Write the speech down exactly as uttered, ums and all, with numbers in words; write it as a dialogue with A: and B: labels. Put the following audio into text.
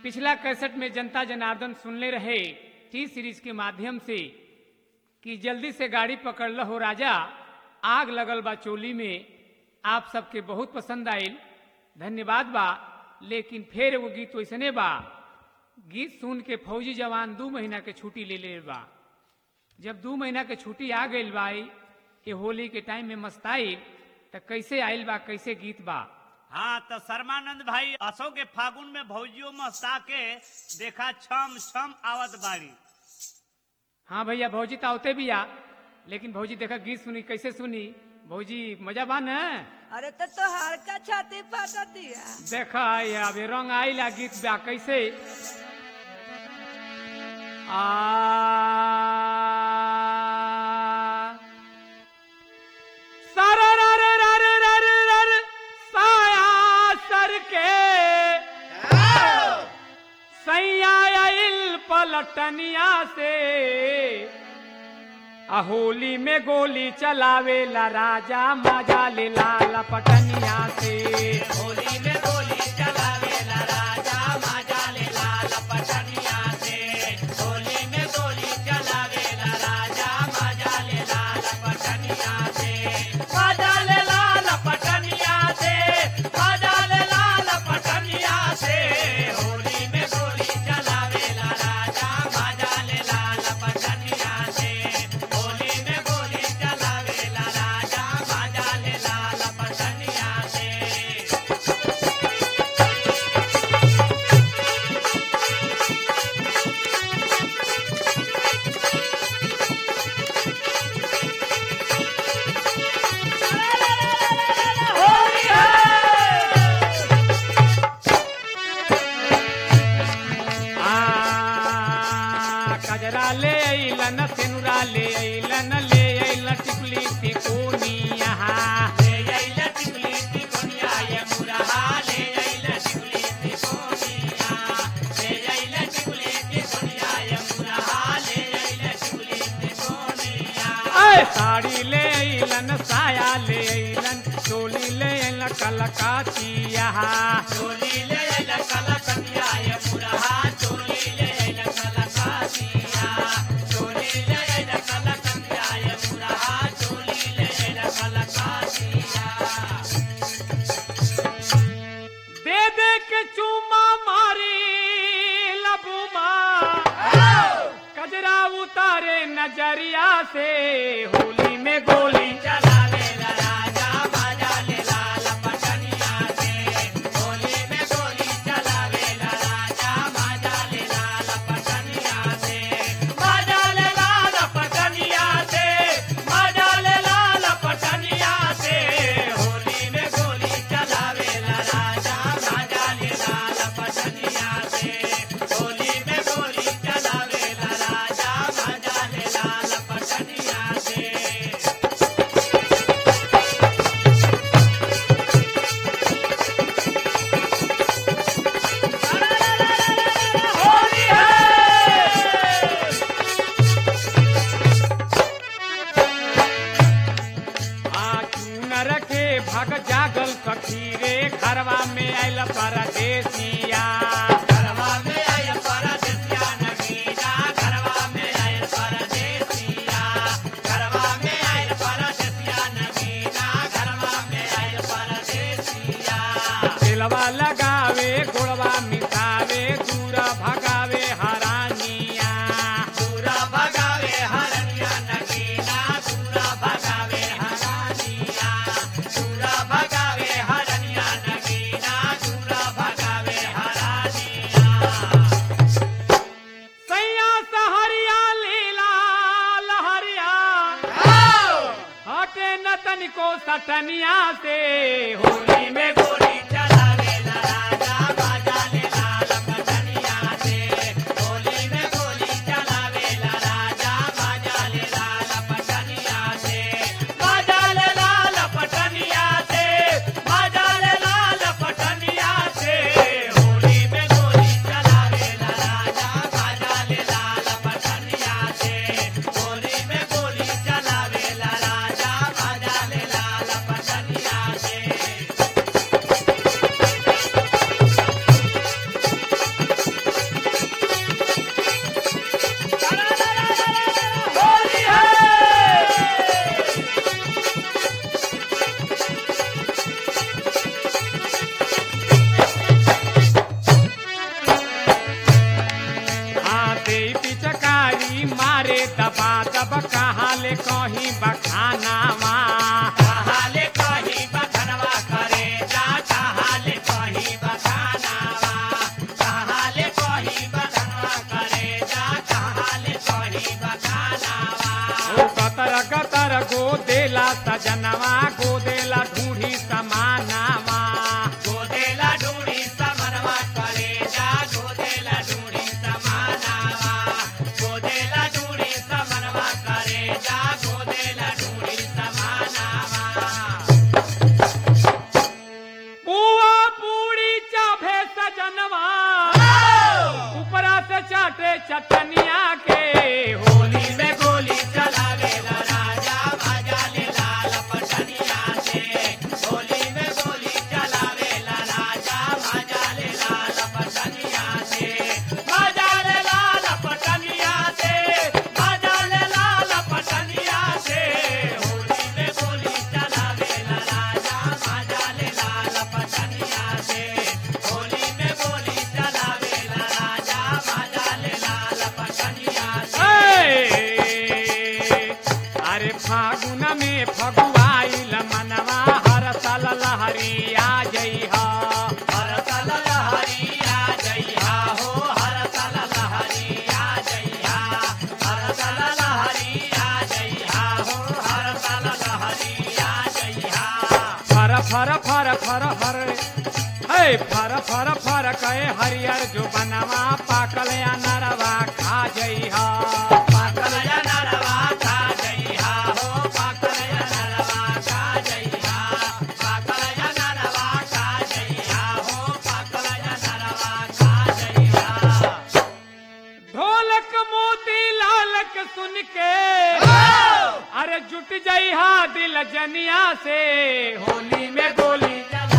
A: पिछला कैसेट में जनता जनार्दन सुनले रहे टी सीरीज के माध्यम से कि जल्दी से गाड़ी पकड़ लो राजा, आग लगल बा चोली में। आप सबके बहुत पसंद आयल, धन्यवाद बा। लेकिन फिर एगो गीत वैसने बा, गीत सुन के फौजी जवान दू महीना के छुट्टी ले ले बा। जब दू महीना के छुट्टी आ गई बा, ये होली के टाइम में मस्ताई, तो कैसे आयल बा, कैसे गीत बा।
B: हाँ तो शर्मानंद भाई, असो के फागुन में भौजियों मस्ता के देखा छम छम आवत बाड़ी।
A: हाँ भैया, भौजी तो आवते भी आ, लेकिन भौजी देखा गीत सुनी, कैसे सुनी भौजी, मजा बा न।
C: अरे तो तोहार का छाती फाटती है।
A: देखा अभी रंग आइला गीत बा कैसे। आ सारा रा रे रा रे रा रे रा रे साया सर के सैया आइल पलटनिया से, होली में गोली चलावेला राजा, मजा ले लाल पटनिया से।
B: होली में गोली चलावेला राजा, मजा ले लाल पटनिया से। होली में गोली चलावेला राजा, मजा ले लाल पटनिया से। मजा ले लाल पटनिया से, मजा ले लाल पटनिया से। होली में गोली चलावेला राजा, मजा ले लाल पटनिया से। होली में गोली चलावेला राजा, मजा ले लाल पटनिया से।
A: कजरा ले अइलन, सेनुरा ले अइलन, ले अइलन टिकुली तिकोनिया।
B: ले अइलन टिकुली तिकोनिया, ये मुरहा ले अइलन टिकुली तिकोनिया। ले अइलन टिकुली तिकोनिया, ये मुरहा ले अइलन टिकुली तिकोनिया।
A: ऐ साड़ी ले अइलन, साया ले अइलन, चोली ले अइलन कलकातिया।
B: चोली ले अइलन कलकतिया, ये मुरहा चोली ले अइलन कलकातिया। चोली ले अइलन कलकतिया, ये मुरहा चोली ले अइलन कलकातिया।
A: दे दे के चूमा मारी लबुमा, कजरा उतारे नजरिया से, होली में गोली
B: चलावेला राजा, मजा ले लाल पटनिया से। होली में गोली चलावेला राजा, मजा ले लाल पटनिया से। मजा ले लाल पटनिया से, मजा ले लाल पटनिया से। होली में गोली चलावेला राजा, मजा ले लाल पटनिया से। होली में गोली चलावेला राजा, मजा ले लाल पटनिया से। होली
A: आचू न रखे भग जागल सखी रे, घरवा में आयल परदेसिया।
B: घरवा में आयल परदेसिया नगीना, घरवा में आयल परदेसिया। घरवा में आयल परदेसिया नगीना, घरवा में आयल परदेसिया।
A: दिलवा लगावे गोड़वा मिटावे, दूरा भगावे हरानिया।
B: दूरा भगावे हरनिया नगीना, दूरा भगावे हरानिया। दूरा भगावे हरनिया नगीना, दूरा भगावे हरानिया।
A: सैया सहरिया लीला लहरिया, हटे न तनिको सटनिया से, होली में
B: गोली चलावेला राजा, मजा ले लाल पटनिया से। होली में गोली चलावेला राजा, मजा ले लाल पटनिया से। मजा ले लाल पटनिया से, मजा ले लाल पटनिया से। होली में गोली चलावेला राजा, मजा ले लाल पटनिया से। होली में गोली चलावेला राजा, मजा ले लाल पटनिया से।
A: दबा दब कहाँ ले कहीं बखानावा
B: कहाले कहीं बखनवा करे जा कहाले कहीं बखानावा कहाले कहीं बखनवा करे जा कहाले कहीं बखानावा
A: ओ गतर गतर गोदेला सजनवा गोदेला ढूढ़ी समानावा
B: गोदेला ढूंढी समनवा करे जा गोदेला ढूंढी समानावा गोदेला ढूंढी समनवा करे जा गोदेला ढूंढी समानावा
A: बुआ पूरी चाभे सजनवा ऊपरा से चाटे चटनिया के
B: होली में गोली चलावेला राजा मजा ले लाल पटनिया से होली में गोली चलावेला राजा मजा ले लाल पटनिया से मजा ले लाल पटनिया से मजा ले लाल पटनिया से होली में गोली चलावेला राजा मजा ले लाल पटनिया से होली में गोली चलावेला राजा मजा ले लाल पटनिया से
A: अरे फागुन में फगुआइल मनवा हर साल लहरिया जइहा
B: हर साल लहरिया जइहा हो हर साल लहरिया जइहा हर साल लहरिया जइहा हो हर साल लहरिया जइहा
A: फर फर फर फर फर हे फर फर फर कहे हरियर जो बनवा पाकल या नरवा खा जइहा
B: पाकल या नरवा खा जइहा हो पाकल या नरवा खा जइहा पाकल या नरवा खा जइहा हो पाकल या नरवा खा जइहा
A: ढोलक मोती लालक सुन के अरे जुट जइहा दिल जनिया से होली में गोली चला